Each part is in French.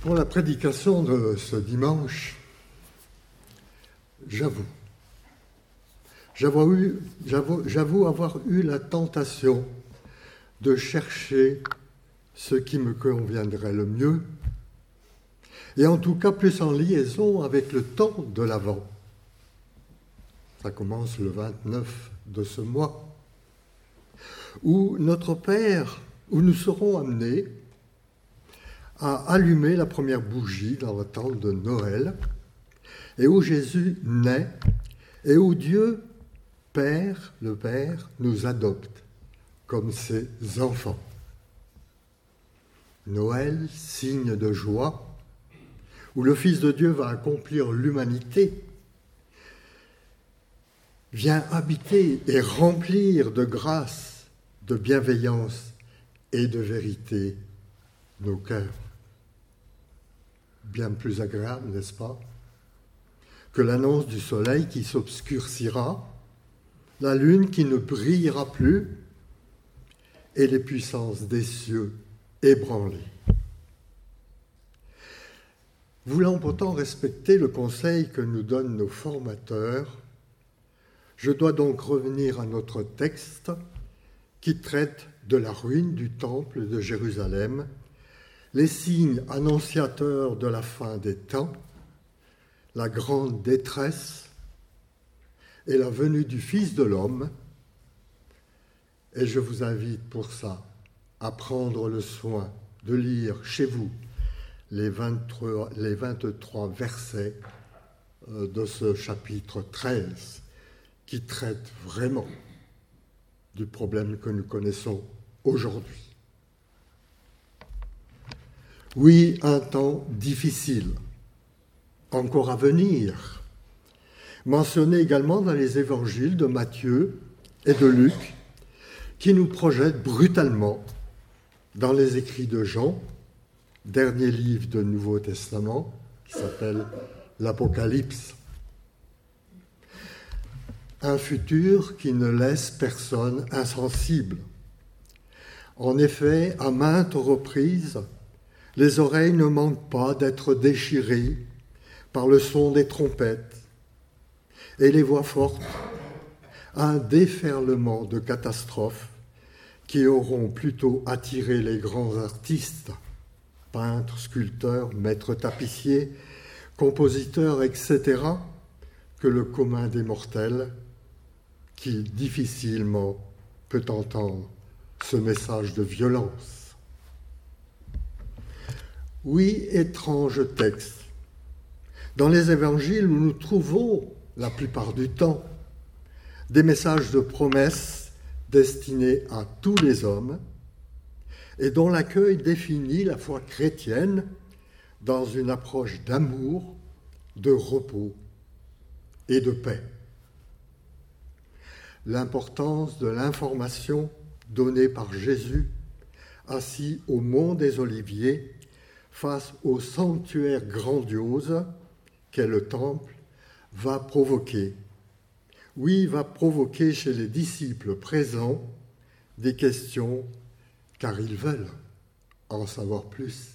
Pour la prédication de ce dimanche, j'avoue avoir eu la tentation de chercher ce qui me conviendrait le mieux, et en tout cas plus en liaison avec le temps de l'Avent. Ça commence le 29 de ce mois, où nous serons amenés à allumer la première bougie dans la tente de Noël, et où Jésus naît, et où Dieu, le Père, nous adopte comme ses enfants. Noël, signe de joie, où le Fils de Dieu va accomplir l'humanité, vient habiter et remplir de grâce, de bienveillance et de vérité nos cœurs. Bien plus agréable, n'est-ce pas, que l'annonce du soleil qui s'obscurcira, la lune qui ne brillera plus et les puissances des cieux ébranlées. Voulant pourtant respecter le conseil que nous donnent nos formateurs, je dois donc revenir à notre texte qui traite de la ruine du temple de Jérusalem, les signes annonciateurs de la fin des temps, la grande détresse et la venue du Fils de l'homme. Et je vous invite pour ça à prendre le soin de lire chez vous les 23 versets de ce chapitre 13 qui traite vraiment du problème que nous connaissons aujourd'hui. Oui, un temps difficile, encore à venir, mentionné également dans les évangiles de Matthieu et de Luc, qui nous projettent brutalement dans les écrits de Jean, dernier livre du Nouveau Testament, qui s'appelle l'Apocalypse. Un futur qui ne laisse personne insensible. En effet, à maintes reprises, les oreilles ne manquent pas d'être déchirées par le son des trompettes et les voix fortes, un déferlement de catastrophes qui auront plutôt attiré les grands artistes, peintres, sculpteurs, maîtres tapissiers, compositeurs, etc., que le commun des mortels qui difficilement peut entendre ce message de violence. Oui, étrange texte. Dans les évangiles, nous trouvons, la plupart du temps, des messages de promesses destinés à tous les hommes et dont l'accueil définit la foi chrétienne dans une approche d'amour, de repos et de paix. L'importance de l'information donnée par Jésus, assis au mont des Oliviers, face au sanctuaire grandiose qu'est le temple, va provoquer chez les disciples présents des questions, car ils veulent en savoir plus.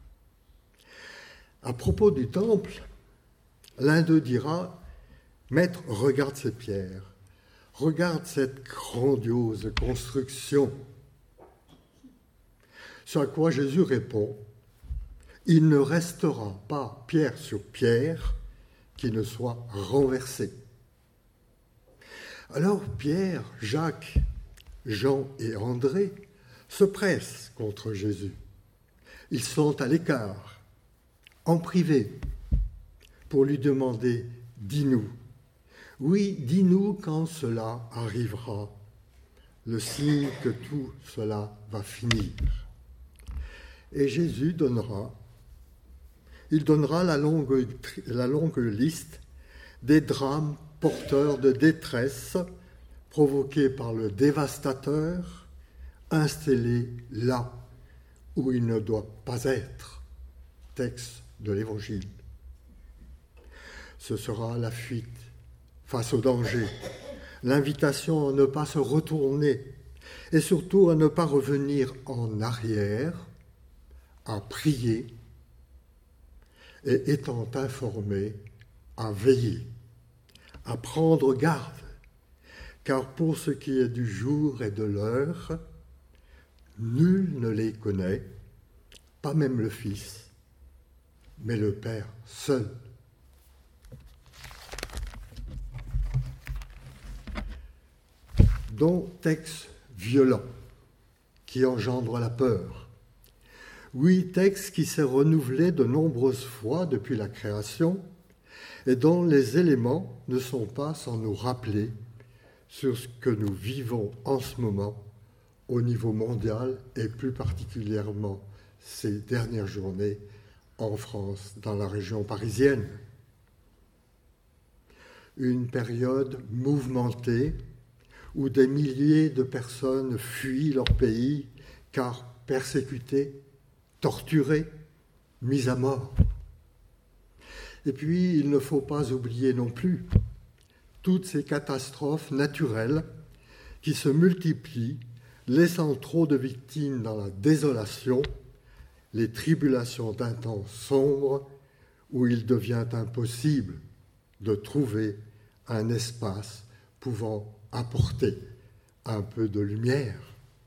À propos du temple, l'un d'eux dira « Maître, regarde ces pierres, regarde cette grandiose construction. » Sur quoi Jésus répond « Il ne restera pas pierre sur pierre qui ne soit renversée. » Alors Pierre, Jacques, Jean et André se pressent contre Jésus. Ils sont à l'écart, en privé, pour lui demander « Dis-nous, oui, dis-nous quand cela arrivera, le signe que tout cela va finir. » Et Jésus donnera la longue liste des drames porteurs de détresse provoqués par le dévastateur installé là où il ne doit pas être. Texte de l'Évangile. Ce sera la fuite face au danger, l'invitation à ne pas se retourner et surtout à ne pas revenir en arrière, à prier et étant informés, à veiller, à prendre garde, car pour ce qui est du jour et de l'heure, nul ne les connaît, pas même le Fils, mais le Père seul. Donc, texte violent qui engendre la peur. Oui, texte qui s'est renouvelé de nombreuses fois depuis la création et dont les éléments ne sont pas sans nous rappeler sur ce que nous vivons en ce moment au niveau mondial et plus particulièrement ces dernières journées en France, dans la région parisienne. Une période mouvementée où des milliers de personnes fuient leur pays car persécutées, torturées, mises à mort. Et puis, il ne faut pas oublier non plus toutes ces catastrophes naturelles qui se multiplient, laissant trop de victimes dans la désolation, les tribulations d'un temps sombre où il devient impossible de trouver un espace pouvant apporter un peu de lumière.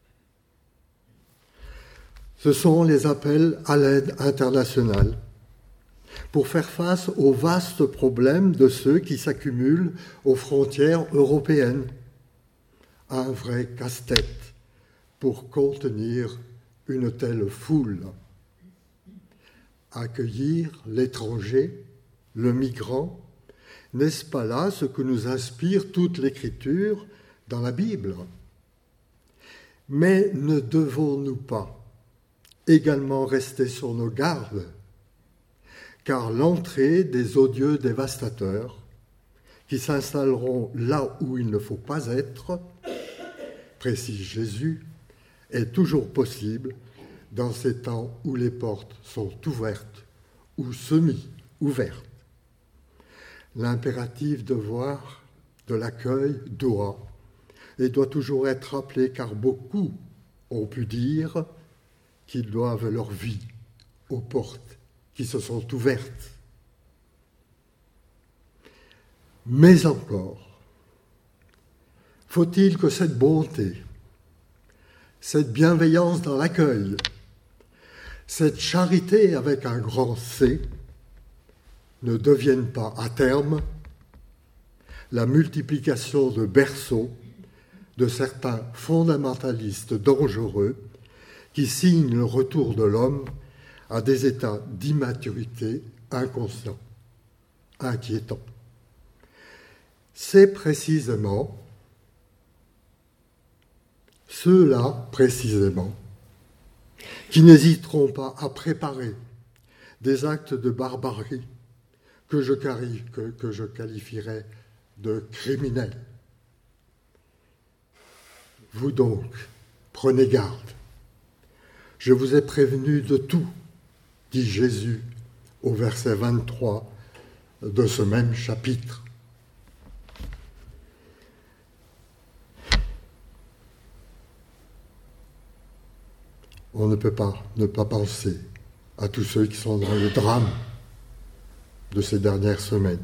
Ce sont les appels à l'aide internationale pour faire face aux vastes problèmes de ceux qui s'accumulent aux frontières européennes. Un vrai casse-tête pour contenir une telle foule. Accueillir l'étranger, le migrant, n'est-ce pas là ce que nous inspire toute l'Écriture dans la Bible? Mais ne devons-nous pas également rester sur nos gardes, car l'entrée des odieux dévastateurs, qui s'installeront là où il ne faut pas être, précise Jésus, est toujours possible dans ces temps où les portes sont ouvertes ou semi-ouvertes. L'impératif devoir de l'accueil doit toujours être rappelé, car beaucoup ont pu dire qu'ils doivent leur vie aux portes qui se sont ouvertes. Mais encore, faut-il que cette bonté, cette bienveillance dans l'accueil, cette charité avec un grand C, ne deviennent pas à terme la multiplication de berceaux de certains fondamentalistes dangereux qui signent le retour de l'homme à des états d'immaturité inconscients, inquiétants. C'est précisément ceux-là, précisément, qui n'hésiteront pas à préparer des actes de barbarie que je qualifierais de criminels. Vous donc, prenez garde. Je vous ai prévenu de tout, dit Jésus au verset 23 de ce même chapitre. On ne peut pas ne pas penser à tous ceux qui sont dans le drame de ces dernières semaines.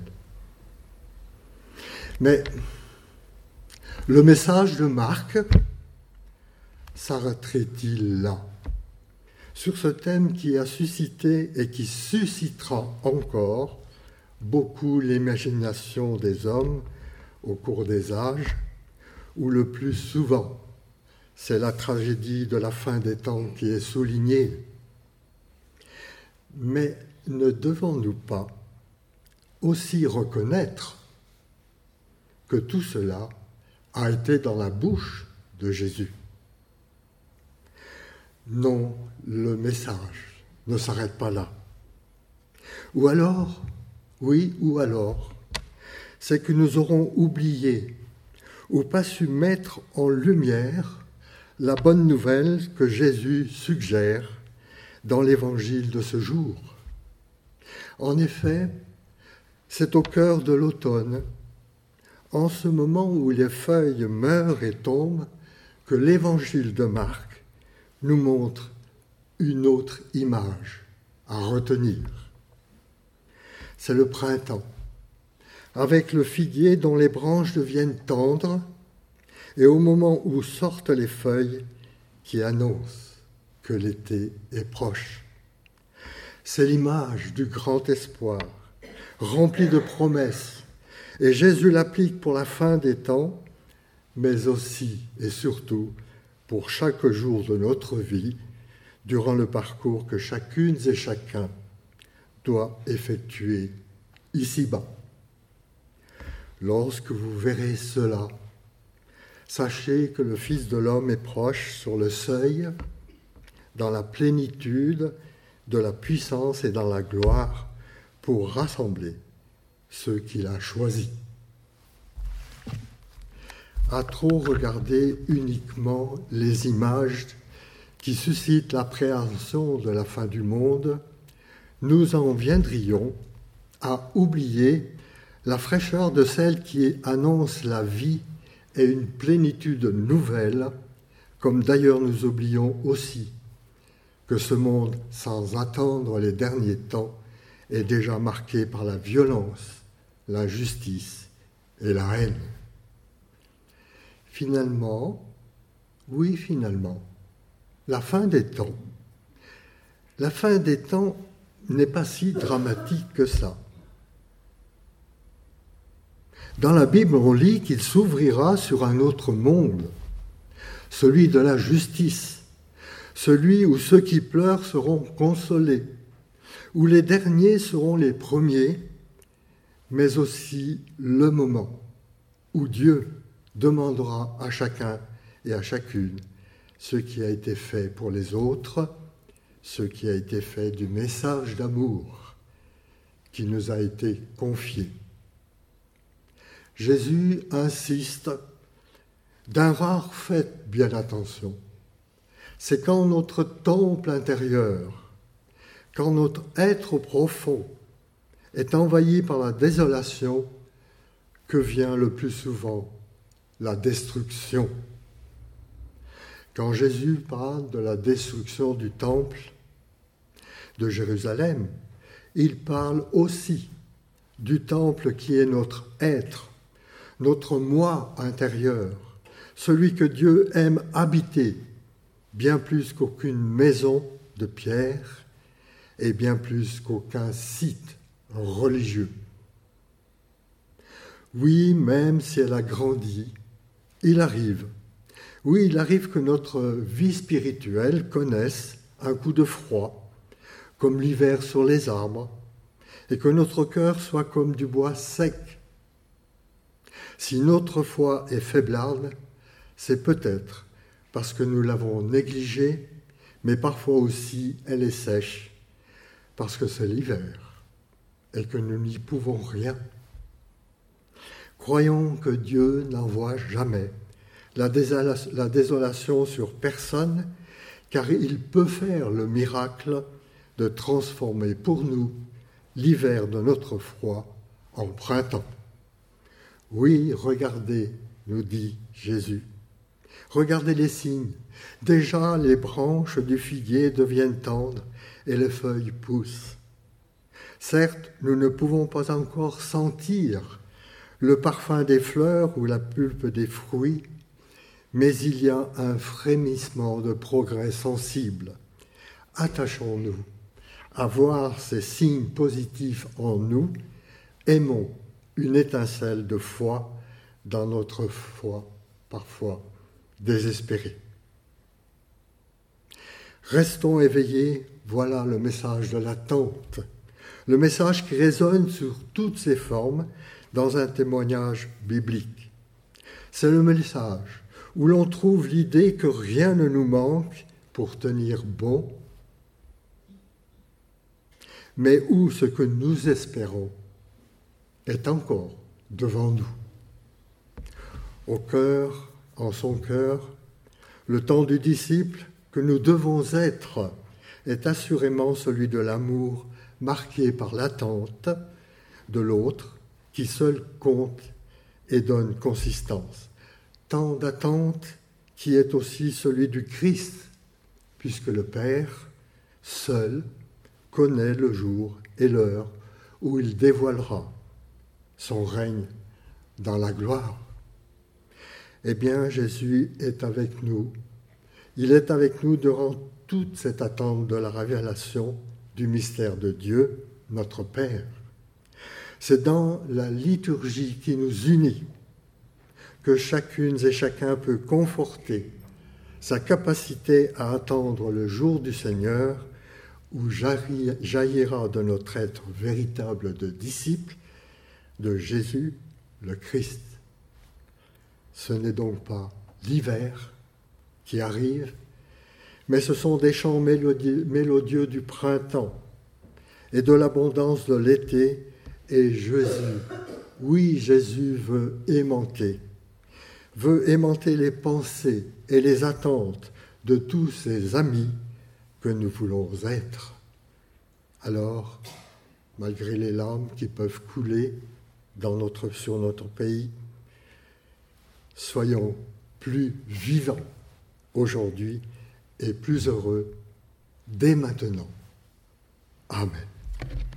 Mais le message de Marc s'arrêterait-il là, sur ce thème qui a suscité et qui suscitera encore beaucoup l'imagination des hommes au cours des âges, où le plus souvent c'est la tragédie de la fin des temps qui est soulignée. Mais ne devons-nous pas aussi reconnaître que tout cela a été dans la bouche de Jésus? Non, le message ne s'arrête pas là. Ou alors, c'est que nous aurons oublié ou pas su mettre en lumière la bonne nouvelle que Jésus suggère dans l'évangile de ce jour. En effet, c'est au cœur de l'automne, en ce moment où les feuilles meurent et tombent, que l'évangile de Marc nous montre une autre image à retenir. c'est le printemps, avec le figuier dont les branches deviennent tendres, et au moment où sortent les feuilles qui annoncent que l'été est proche. C'est l'image du grand espoir, rempli de promesses, et Jésus l'applique pour la fin des temps, mais aussi et surtout pour chaque jour de notre vie, durant le parcours que chacune et chacun doit effectuer ici-bas. Lorsque vous verrez cela, sachez que le Fils de l'homme est proche sur le seuil, dans la plénitude de la puissance et dans la gloire, pour rassembler ceux qu'il a choisis. À trop regarder uniquement les images qui suscitent l'appréhension de la fin du monde, nous en viendrions à oublier la fraîcheur de celle qui annonce la vie et une plénitude nouvelle, comme d'ailleurs nous oublions aussi que ce monde, sans attendre les derniers temps, est déjà marqué par la violence, l'injustice et la haine. Finalement, la fin des temps n'est pas si dramatique que ça. Dans la Bible, on lit qu'il s'ouvrira sur un autre monde, celui de la justice, celui où ceux qui pleurent seront consolés, où les derniers seront les premiers, mais aussi le moment où Dieu demandera à chacun et à chacune ce qui a été fait pour les autres, ce qui a été fait du message d'amour qui nous a été confié. Jésus insiste d'un rare fait, bien attention. C'est quand notre temple intérieur, quand notre être profond est envahi par la désolation, que vient le plus souvent la destruction. Quand Jésus parle de la destruction du temple de Jérusalem, il parle aussi du temple qui est notre être, notre moi intérieur, celui que Dieu aime habiter, bien plus qu'aucune maison de pierre et bien plus qu'aucun site religieux. Oui, même si elle a grandi, il arrive que notre vie spirituelle connaisse un coup de froid, comme l'hiver sur les arbres, et que notre cœur soit comme du bois sec. Si notre foi est faiblarde, c'est peut-être parce que nous l'avons négligée, mais parfois aussi elle est sèche, parce que c'est l'hiver et que nous n'y pouvons rien. Croyons que Dieu n'envoie jamais la désolation sur personne, car il peut faire le miracle de transformer pour nous l'hiver de notre foi en printemps. Oui, regardez, nous dit Jésus. Regardez les signes. Déjà, les branches du figuier deviennent tendres et les feuilles poussent. Certes, nous ne pouvons pas encore sentir le parfum des fleurs ou la pulpe des fruits, mais il y a un frémissement de progrès sensible. Attachons-nous à voir ces signes positifs en nous, aimons une étincelle de foi dans notre foi, parfois désespérée. Restons éveillés, voilà le message de l'attente, le message qui résonne sur toutes ses formes dans un témoignage biblique. C'est le message où l'on trouve l'idée que rien ne nous manque pour tenir bon, mais où ce que nous espérons est encore devant nous. Au cœur, en son cœur, le temps du disciple que nous devons être est assurément celui de l'amour marqué par l'attente de l'autre qui seul compte et donne consistance. Temps d'attente qui est aussi celui du Christ, puisque le Père, seul, connaît le jour et l'heure où il dévoilera son règne dans la gloire. Eh bien, Jésus est avec nous. Il est avec nous durant toute cette attente de la révélation du mystère de Dieu, notre Père. C'est dans la liturgie qui nous unit que chacune et chacun peut conforter sa capacité à attendre le jour du Seigneur où jaillira de notre être véritable de disciple de Jésus le Christ. Ce n'est donc pas l'hiver qui arrive, mais ce sont des chants mélodieux du printemps et de l'abondance de l'été, et Jésus, oui, Jésus veut aimanter les pensées et les attentes de tous ces amis que nous voulons être. Alors, malgré les larmes qui peuvent couler sur notre pays, soyons plus vivants aujourd'hui et plus heureux dès maintenant. Amen.